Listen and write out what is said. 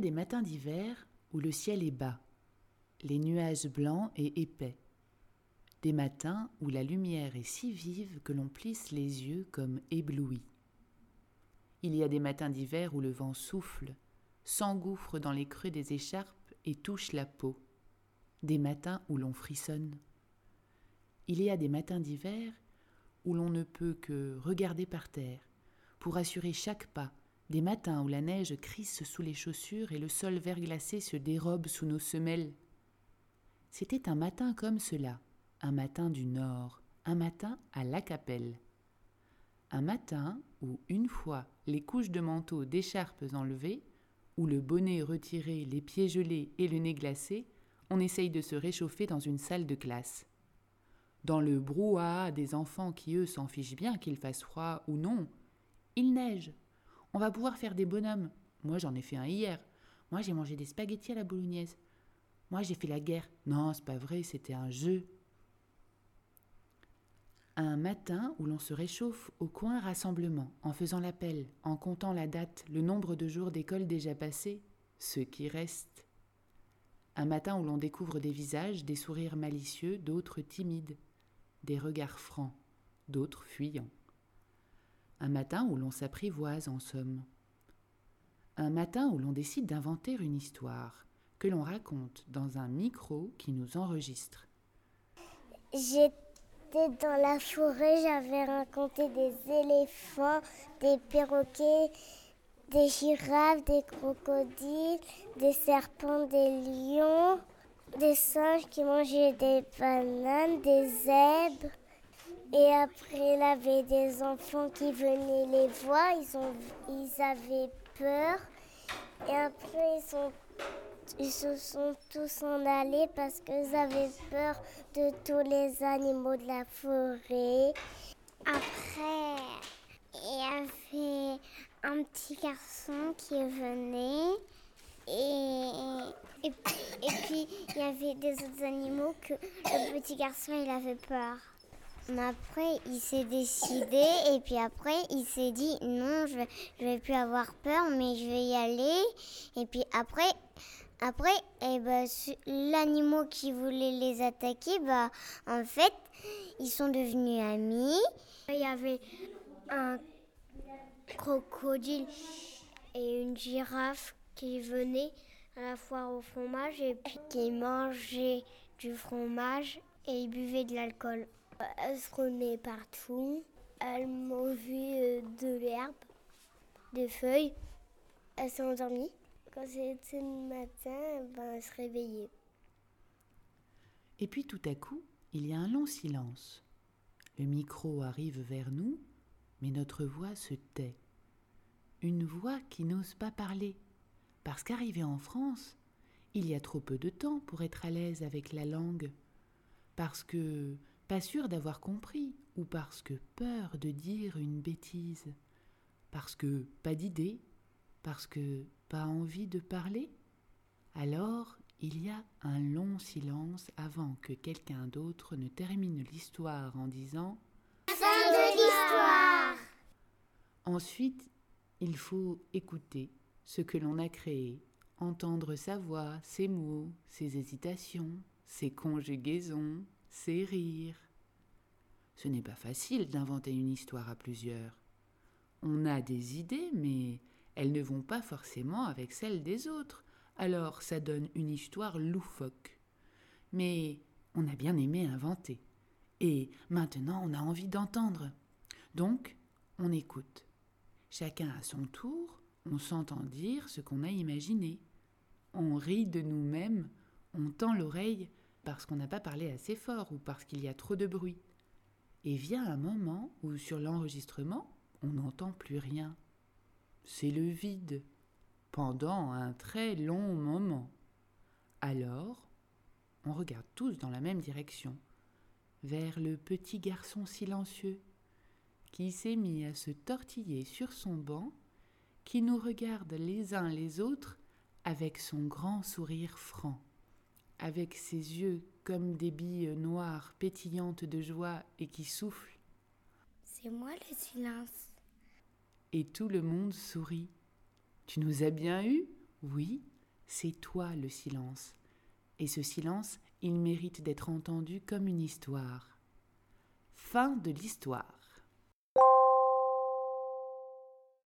des matins d'hiver où le ciel est bas, les nuages blancs et épais. Des matins où la lumière est si vive que l'on plisse les yeux comme ébloui. Il y a des matins d'hiver où le vent souffle, s'engouffre dans les creux des écharpes et touche la peau. Des matins où l'on frissonne. Il y a des matins d'hiver où l'on ne peut que regarder par terre, pour assurer chaque pas, des matins où la neige crisse sous les chaussures et le sol verglacé se dérobe sous nos semelles. C'était un matin comme cela, un matin du Nord, un matin à Lacapelle. Un matin où, une fois les couches de manteau d'écharpes enlevées, où le bonnet retiré, les pieds gelés et le nez glacé, on essaye de se réchauffer dans une salle de classe. Dans le brouhaha des enfants qui, eux, s'en fichent bien qu'il fasse froid ou non, il neige. On va pouvoir faire des bonhommes. Moi, j'en ai fait un hier. Moi, j'ai mangé des spaghettis à la bolognaise. Moi, j'ai fait la guerre. Non, c'est pas vrai, c'était un jeu. Un matin où l'on se réchauffe au coin rassemblement, en faisant l'appel, en comptant la date, le nombre de jours d'école déjà passés, ceux qui restent. Un matin où l'on découvre des visages, des sourires malicieux, d'autres timides, des regards francs, d'autres fuyants. Un matin où l'on s'apprivoise en somme. Un matin où l'on décide d'inventer une histoire, que l'on raconte dans un micro qui nous enregistre. J'étais dans la forêt, j'avais raconté des éléphants, des perroquets, des girafes, des crocodiles, des serpents, des lions, des singes qui mangeaient des bananes, des zèbres. Et après, il y avait des enfants qui venaient les voir, ils avaient peur. Et après, ils se sont tous en allés parce qu'ils avaient peur de tous les animaux de la forêt. Après, il y avait un petit garçon qui venait et puis il y avait des autres animaux que le petit garçon il avait peur. Mais après, il s'est décidé et puis après, il s'est dit non, je vais plus avoir peur, mais je vais y aller. Et puis après, l'animal qui voulait les attaquer, en fait, ils sont devenus amis. Il y avait un crocodile et une girafe qui venaient à la foire au fromage et puis qui mangeaient du fromage et ils buvaient de l'alcool. Elles se prenaient partout, elles mangeaient de l'herbe, des feuilles. Elles s'est endormies. Quand c'était le matin, elles se réveillaient. Et puis tout à coup, il y a un long silence. Le micro arrive vers nous, mais notre voix se tait. Une voix qui n'ose pas parler, parce qu'arrivée en France, il y a trop peu de temps pour être à l'aise avec la langue, parce que pas sûr d'avoir compris, ou parce que peur de dire une bêtise, parce que pas d'idée, parce que pas envie de parler. Alors, il y a un long silence avant que quelqu'un d'autre ne termine l'histoire en disant « Fin de l'histoire !» Ensuite, il faut écouter ce que l'on a créé, entendre sa voix, ses mots, ses hésitations, ses conjugaisons, ses rires. Ce n'est pas facile d'inventer une histoire à plusieurs. On a des idées, mais elles ne vont pas forcément avec celles des autres. Alors ça donne une histoire loufoque. Mais on a bien aimé inventer. Et maintenant on a envie d'entendre. Donc, on écoute. Chacun à son tour, on s'entend dire ce qu'on a imaginé. On rit de nous-mêmes, on tend l'oreille parce qu'on n'a pas parlé assez fort ou parce qu'il y a trop de bruit. Et vient un moment où sur l'enregistrement, on n'entend plus rien. C'est le vide, pendant un très long moment. Alors, on regarde tous dans la même direction, vers le petit garçon silencieux, qui s'est mis à se tortiller sur son banc, qui nous regarde les uns les autres avec son grand sourire franc, avec ses yeux comme des billes noires pétillantes de joie et qui soufflent. C'est moi le silence. Et tout le monde sourit. Tu nous as bien eus ? Oui. c'est toi le silence. Et ce silence, il mérite d'être entendu comme une histoire. Fin de l'histoire.